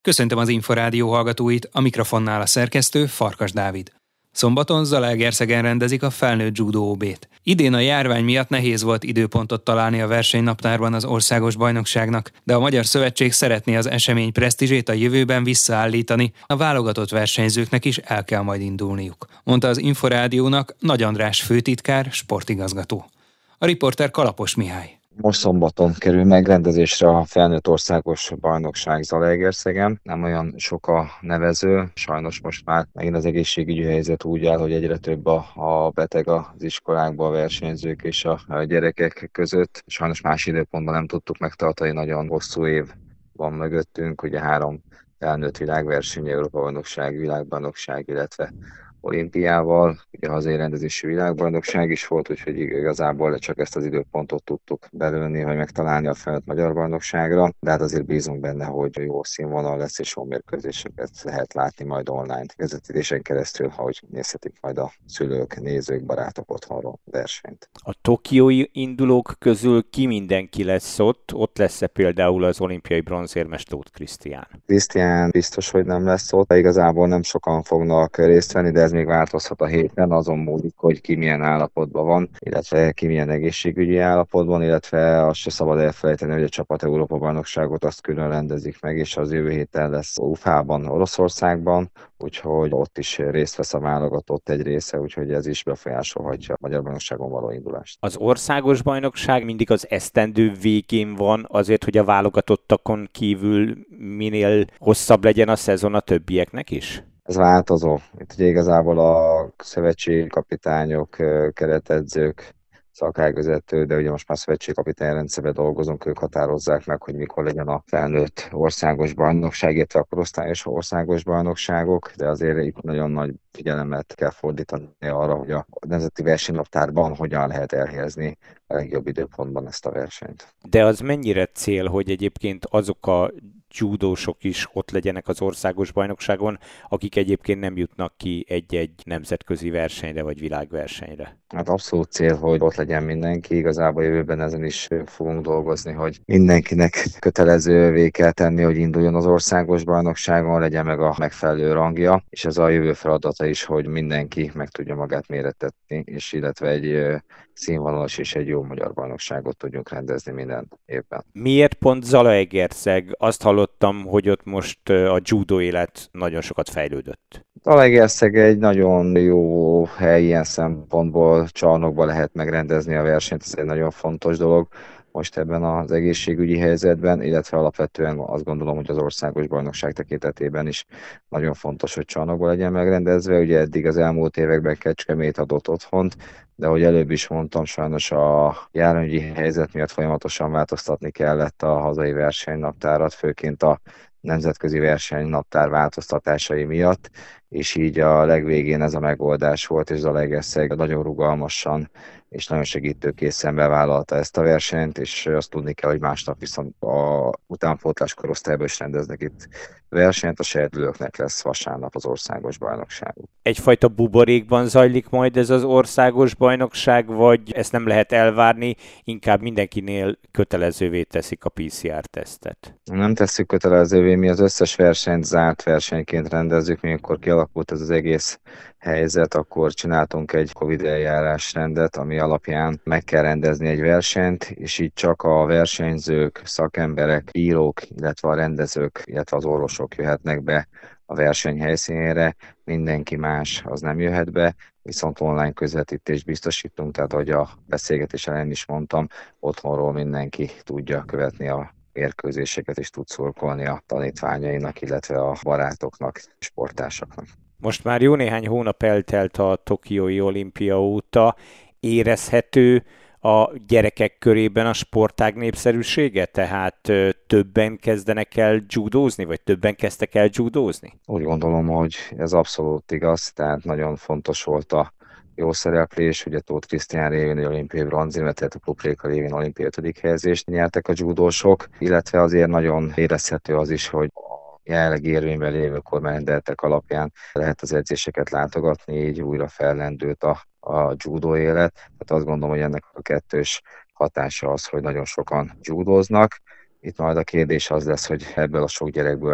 Köszöntöm az Inforádió hallgatóit, a mikrofonnál a szerkesztő Farkas Dávid. Szombaton Zalaegerszegen rendezik a felnőtt judó OB-t. Idén a járvány miatt nehéz volt időpontot találni a versenynaptárban az országos bajnokságnak, de a Magyar Szövetség szeretné az esemény presztízsét a jövőben visszaállítani, a válogatott versenyzőknek is el kell majd indulniuk, mondta az Inforádiónak Nagy András főtitkár, sportigazgató. A riporter Kalapos Mihály. Most szombaton kerül megrendezésre a felnőtt országos bajnokság Zalaegerszegen. Nem olyan sok a nevező, sajnos most már megint az egészségügyi helyzet úgy áll, hogy egyre több a beteg az iskolákban, a versenyzők és a gyerekek között. Sajnos más időpontban nem tudtuk megtartani, nagyon hosszú év van mögöttünk, ugye 3 felnőtt világverseny, Európa-bajnokság, világbajnokság, illetve olimpiával, ugye hazai világbajnokság is volt, úgyhogy igazából csak ezt az időpontot tudtuk belőni, vagy megtalálni a felnőtt magyar bajnokságra, de hát azért bízunk benne, hogy jó színvonal lesz, és jó mérkőzéseket lehet látni majd online közvetítésen keresztül, ahogy nézhetik majd a szülők, nézők, barátok otthonról versenyt. A tokiói indulók közül ki mindenki lesz ott? Ott lesz-e például az olimpiai bronzérmes Tóth Krisztián? Krisztián biztos, hogy nem lesz ott, igazából nem sokan fognak részt venni, de ez még változhat a héten, azon múlik, hogy ki milyen állapotban van, illetve ki milyen egészségügyi állapotban, illetve azt se szabad elfelejteni, hogy a csapat Európa-bajnokságot azt külön rendezik meg, és az jövő héten lesz Ufában, Oroszországban, úgyhogy ott is részt vesz a válogatott egy része, úgyhogy ez is befolyásolhatja a magyar bajnokságon való indulást. Az országos bajnokság mindig az esztendő végén van, azért, hogy a válogatottakon kívül minél hosszabb legyen a szezon a többieknek is? Ez változó. Itt ugye igazából a szövetségi kapitányok, keretedzők, szakágvezető, de ugye most már szövetségkapitány rendszerben dolgozunk, ők határozzák meg, hogy mikor legyen a felnőtt országos bajnokság, illetve a korosztályos országos bajnokságok, de azért itt nagyon nagy figyelemet kell fordítani arra, hogy a nemzeti versenynaptárban hogyan lehet elhelyezni a legjobb időpontban ezt a versenyt. De az mennyire cél, hogy egyébként azok a judósok is ott legyenek az országos bajnokságon, akik egyébként nem jutnak ki egy-egy nemzetközi versenyre vagy világversenyre? Hát abszolút cél, hogy ott legyen mindenki. Igazából jövőben ezen is fogunk dolgozni, hogy mindenkinek kötelezővé kell tenni, hogy induljon az országos bajnokságon, legyen meg a megfelelő rangja, és ez a jövő feladata is, hogy mindenki meg tudja magát méretetni, és illetve egy színvonalas és egy jó magyar bajnokságot tudjunk rendezni minden évben. Miért pont Zalaegerszeg? Azt hallottam, hogy ott most a judó élet nagyon sokat fejlődött. Zalaegerszeg egy nagyon jó hely ilyen szempontból, csarnokban lehet megrendezni a versenyt, ez egy nagyon fontos dolog most ebben az egészségügyi helyzetben, illetve alapvetően azt gondolom, hogy az országos bajnokság tekintetében is nagyon fontos, hogy csarnokban legyen megrendezve. Ugye eddig az elmúlt években Kecskemét adott otthont, de ahogy előbb is mondtam, sajnos a járványügyi helyzet miatt folyamatosan változtatni kellett a hazai versenynaptárat, főként a nemzetközi versenynaptár változtatásai miatt, és így a legvégén ez a megoldás volt, és Zalaegerszeg nagyon rugalmasan és nagyon segítőkészen bevállalta ezt a versenyt, és azt tudni kell, hogy másnap viszont a utánpótlás korosztályban is rendeznek itt versenyt, a serdülőknek lesz vasárnap az országos bajnokság. Egyfajta buborékban zajlik majd ez az országos bajnokság, vagy ezt nem lehet elvárni, inkább mindenkinél kötelezővé teszik a PCR-tesztet? Nem tesszük kötelezővé, mi az összes versenyt zárt versenyként rendezzük, amikor kialakult ez az egész helyzet, akkor csináltunk egy Covid eljárásrendet, ami alapján meg kell rendezni egy versenyt, és így csak a versenyzők, szakemberek, bírók, illetve a rendezők, illetve az orvosok jöhetnek be a verseny helyszínére, mindenki más az nem jöhet be, viszont online közvetítést biztosítunk, tehát ahogy a beszélgetés elején is mondtam, otthonról mindenki tudja követni a mérkőzéseket, és tud szurkolni a tanítványainak, illetve a barátoknak, sportásoknak. Most már jó néhány hónap eltelt a tokiói olimpia óta. Érezhető a gyerekek körében a sportág népszerűsége? Tehát többen kezdenek el judózni, vagy többen kezdtek el judózni? Úgy gondolom, hogy ez abszolút igaz, tehát nagyon fontos volt a jó szereplés, ugye Tóth Krisztián révén olimpiai bronzérmet, tehát a Pupléka révén olimpiai 5. helyezést nyertek a judósok, illetve azért nagyon érezhető az is, hogy jelenleg érvényben lévő kormányrendeletek alapján lehet az edzéseket látogatni, így újra fellendült a judó élet. Tehát azt gondolom, hogy ennek a kettős hatása az, hogy nagyon sokan judóznak. Itt majd a kérdés az lesz, hogy ebből a sok gyerekből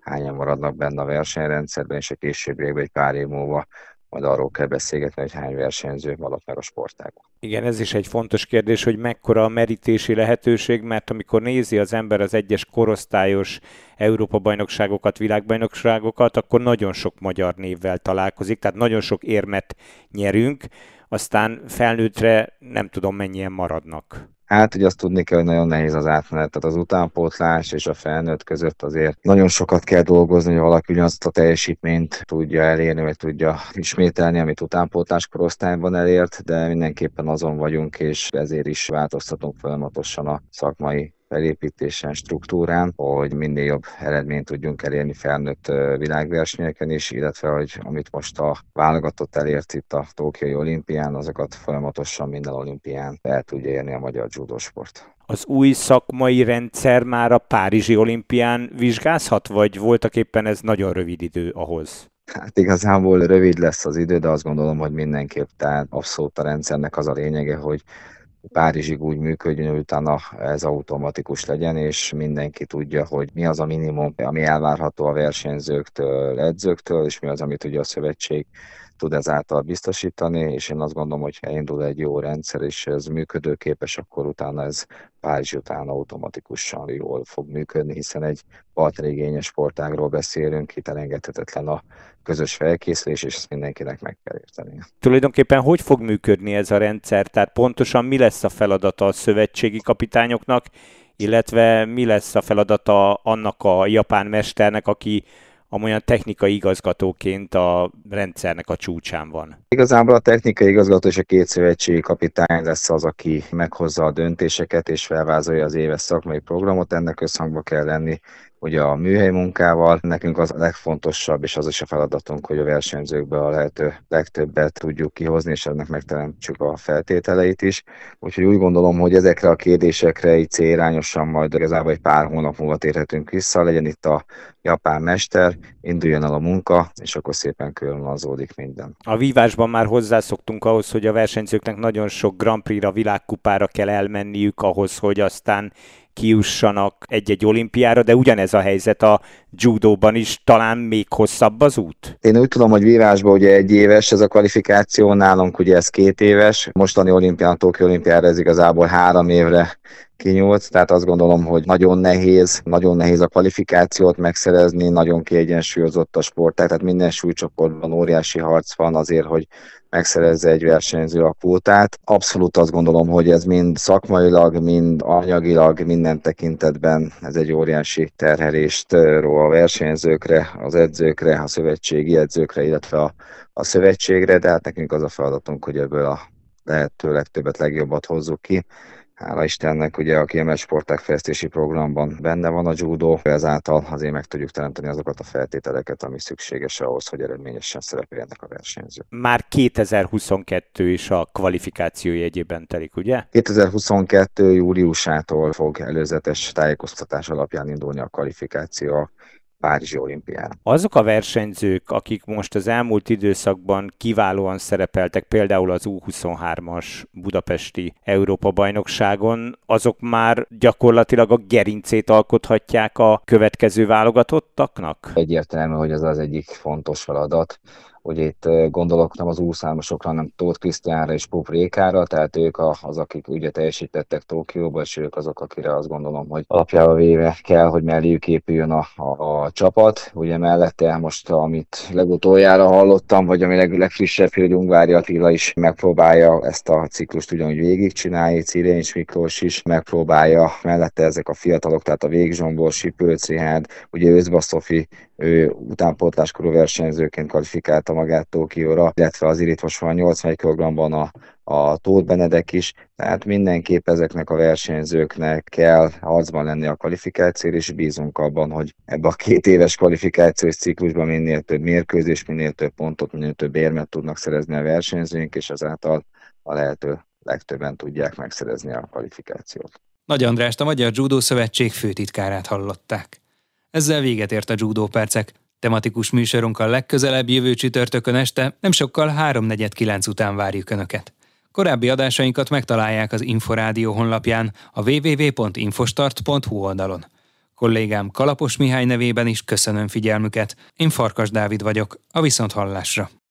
hányan maradnak benne a versenyrendszerben, és a későbbiekben egy pár év múlva majd arról kell beszélgetni, hogy hány versenyző maradt meg a sportágban. Igen, ez is egy fontos kérdés, hogy mekkora a merítési lehetőség, mert amikor nézi az ember az egyes korosztályos Európa-bajnokságokat, világbajnokságokat, akkor nagyon sok magyar névvel találkozik, tehát nagyon sok érmet nyerünk, aztán felnőttre nem tudom mennyien maradnak. Hát, hogy azt tudni kell, hogy nagyon nehéz az átmenet, tehát az utánpótlás és a felnőtt között azért nagyon sokat kell dolgozni, hogy valaki ugyanazt a teljesítményt tudja elérni, vagy tudja ismételni, amit utánpótlás korosztályban elért, de mindenképpen azon vagyunk, és ezért is változtatunk folyamatosan a szakmai felépítésen, struktúrán, hogy minél jobb eredményt tudjunk elérni felnőtt világversenyeken is, illetve hogy amit most a válogatott elért itt a Tokiói olimpián, azokat folyamatosan minden olimpián el tudja érni a magyar judósport. Az új szakmai rendszer már a párizsi olimpián vizsgázhat, vagy voltak éppen ez nagyon rövid idő ahhoz? Hát igazából rövid lesz az idő, de azt gondolom, hogy mindenképp, tehát abszolút a rendszernek az a lényege, hogy Párizsig úgy működjön, hogy utána ez automatikus legyen, és mindenki tudja, hogy mi az a minimum, ami elvárható a versenyzőktől, edzőktől, és mi az, amit ugye a szövetség tud ezáltal biztosítani, és én azt gondolom, hogy ha indul egy jó rendszer, és ez működőképes, akkor utána ez Párizs után automatikusan jól fog működni, hiszen egy partnerigényes sportágról beszélünk, itt elengedhetetlen a közös felkészülés, és ezt mindenkinek meg kell érteni. Tulajdonképpen hogy fog működni ez a rendszer? Tehát pontosan mi lesz a feladata a szövetségi kapitányoknak, illetve mi lesz a feladata annak a japán mesternek, aki amolyan technikai igazgatóként a rendszernek a csúcsán van? Igazából a technikai igazgató és a két szövetségi kapitány lesz az, aki meghozza a döntéseket és felvázolja az éves szakmai programot. Ennek összhangba kell lenni ugye a műhely munkával. Nekünk az a legfontosabb, és az is a feladatunk, hogy a versenyzőkbe a lehető legtöbbet tudjuk kihozni, és ennek megteremtsük a feltételeit is. Úgyhogy úgy gondolom, hogy ezekre a kérdésekre így célirányosan majd igazából egy pár hónap múlva térhetünk vissza, legyen itt a japán mester, induljon el a munka, és akkor szépen körvonalazódik minden. A vívásban már hozzászoktunk ahhoz, hogy a versenyzőknek nagyon sok Grand Prix-ra, világkupára kell elmenniük ahhoz, hogy aztán kijussanak egy-egy olimpiára, de ugyanez a helyzet a judóban is, talán még hosszabb az út? Én úgy tudom, hogy vívásban ugye 1 éves ez a kvalifikáció, nálunk ugye ez 2 éves. Mostani olimpián, a Tokió olimpiára ez igazából 3 évre kinyúlt, tehát azt gondolom, hogy nagyon nehéz a kvalifikációt megszerezni, nagyon kiegyensúlyozott a sportág, tehát minden súlycsoportban óriási harc van azért, hogy megszerezze egy versenyző a kvótát. Abszolút azt gondolom, hogy ez mind szakmailag, mind anyagilag, minden tekintetben ez egy óriási terhelést ró a versenyzőkre, az edzőkre, a szövetségi edzőkre, illetve a szövetségre, de hát nekünk az a feladatunk, hogy ebből a lehető legtöbbet, legjobbat hozzuk ki. Hála Istennek, ugye a kiemelt sportágfejlesztési programban benne van a judó, ezáltal azért meg tudjuk teremteni azokat a feltételeket, ami szükséges ahhoz, hogy eredményesen szerepeljenek a versenyzők. Már 2022 is a kvalifikáció jegyében telik, ugye? 2022. júliusától fog előzetes tájékoztatás alapján indulni a kvalifikáció Párizsi olimpiára. Azok a versenyzők, akik most az elmúlt időszakban kiválóan szerepeltek, például az U23-as budapesti Európa-bajnokságon, azok már gyakorlatilag a gerincét alkothatják a következő válogatottaknak? Egyértelmű, hogy ez az egyik fontos feladat. Ugye itt gondolok nem az U23-asokra, hanem Tóth Krisztiánra és Pup Rékára, tehát ők az, akik ugye teljesítettek Tokióba, és ők azok, akire azt gondolom, hogy alapjába véve kell, hogy melléjük épüljön a csapat. Ugye mellette most, amit legutoljára hallottam, vagy ami legfrissebb, hogy Ungvári Attila is megpróbálja ezt a ciklust ugyanúgy végigcsinálni, Cirénys Miklós is megpróbálja, mellette ezek a fiatalok, tehát a Végzsombor, Sipőc Rihárd, ugye Özba Szofi, ő utánpótláskorú versenyzőként kvalifikálta magát Tokióra, illetve az itt most van 81 kg-ban a Tóth Benedek is, tehát mindenképp ezeknek a versenyzőknek kell harcban lenni a kvalifikációra, és bízunk abban, hogy ebbe a 2 éves kvalifikációs ciklusban minél több mérkőzés, minél több pontot, minél több érmet tudnak szerezni a versenyzőink, és ezáltal a lehető legtöbben tudják megszerezni a kvalifikációt. Nagy Andrást, a Magyar Judó Szövetség főtitkárát hallották. Ezzel véget ért a Judó Percek. Tematikus műsorunkkal legközelebb jövő csütörtökön este, nem sokkal 3:49 után várjuk Önöket. Korábbi adásainkat megtalálják az Inforádió honlapján, a www.infostart.hu oldalon. Kollégám Kalapos Mihály nevében is köszönöm figyelmüket. Én Farkas Dávid vagyok, a viszonthallásra.